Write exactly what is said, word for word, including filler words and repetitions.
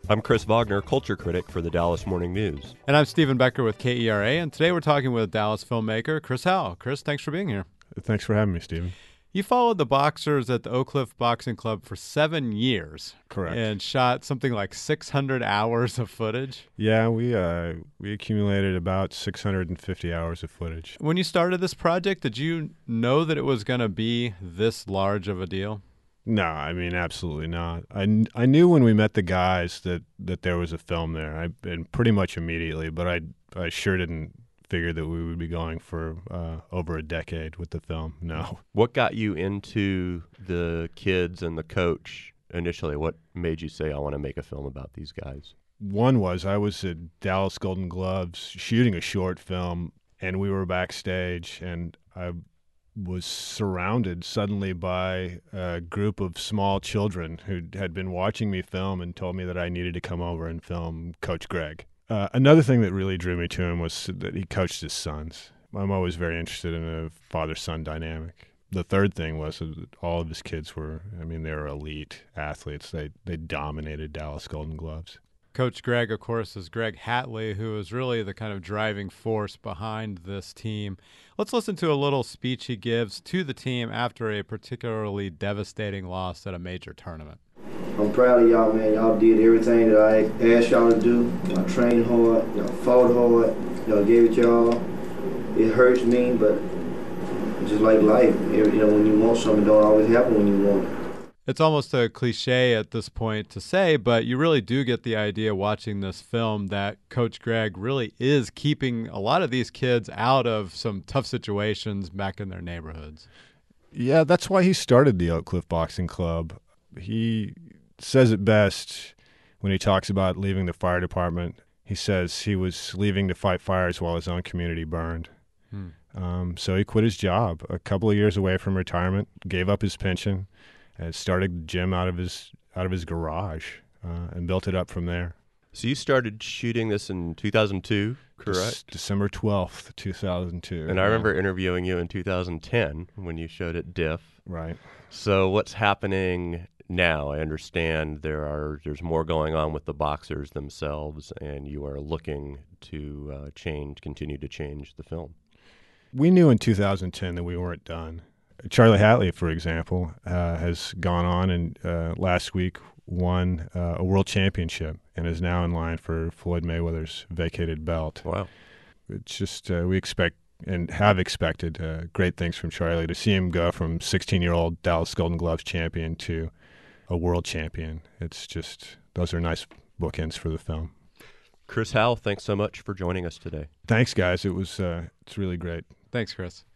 I'm Chris Wagner, culture critic for the Dallas Morning News. And I'm Stephen Becker with K E R A, and today we're talking with Dallas filmmaker Chris Howell. Chris, thanks for being here. Thanks for having me, Stephen. You followed the boxers at the Oak Cliff Boxing Club for seven years. Correct. And shot something like six hundred hours of footage. Yeah, we uh, we accumulated about six hundred fifty hours of footage. When you started this project, did you know that it was going to be this large of a deal? No, I mean, absolutely not. I, I knew when we met the guys that, that there was a film there, I, and pretty much immediately, but I, I sure didn't figure that we would be going for uh, over a decade with the film. No. What got you into the kids and the coach initially? What made you say, I want to make a film about these guys? One was I was at Dallas Golden Gloves shooting a short film, and we were backstage, and I was surrounded suddenly by a group of small children who had been watching me film and told me that I needed to come over and film Coach Greg. Uh, another thing that really drew me to him was that he coached his sons. I'm always very interested in a father-son dynamic. The third thing was that all of his kids were, I mean, they were elite athletes. They they dominated Dallas Golden Gloves. Coach Greg, of course, is Greg Hatley, who is really the kind of driving force behind this team. Let's listen to a little speech he gives to the team after a particularly devastating loss at a major tournament. I'm proud of y'all, man. Y'all did everything that I asked y'all to do. Y'all trained hard. Y'all fought hard. Y'all gave it y'all. It hurts me, but just like life, you know, when you want something, it don't always happen when you want it. It's almost a cliche at this point to say, but you really do get the idea watching this film that Coach Greg really is keeping a lot of these kids out of some tough situations back in their neighborhoods. Yeah, that's why he started the Oak Cliff Boxing Club. He says it best when he talks about leaving the fire department. He says he was leaving to fight fires while his own community burned. Hmm. Um, so he quit his job a couple of years away from retirement, gave up his pension, and started the gym out of his out of his garage uh, and built it up from there. So you started shooting this in two thousand two, correct? De- December twelfth, two thousand two. And I remember interviewing you in two thousand ten when you showed at Diff. Right. So what's happening now? I understand there are there's more going on with the boxers themselves, and you are looking to uh, change, continue to change the film. We knew in two thousand ten that we weren't done. Charlie Hatley, for example, uh, has gone on and uh, last week won uh, a world championship and is now in line for Floyd Mayweather's vacated belt. Wow. It's just, uh, we expect and have expected uh, great things from Charlie. To see him go from sixteen-year-old Dallas Golden Gloves champion to a world champion, it's just, those are nice bookends for the film. Chris Howell, thanks so much for joining us today. Thanks, guys. It was, uh, it's really great. Thanks, Chris.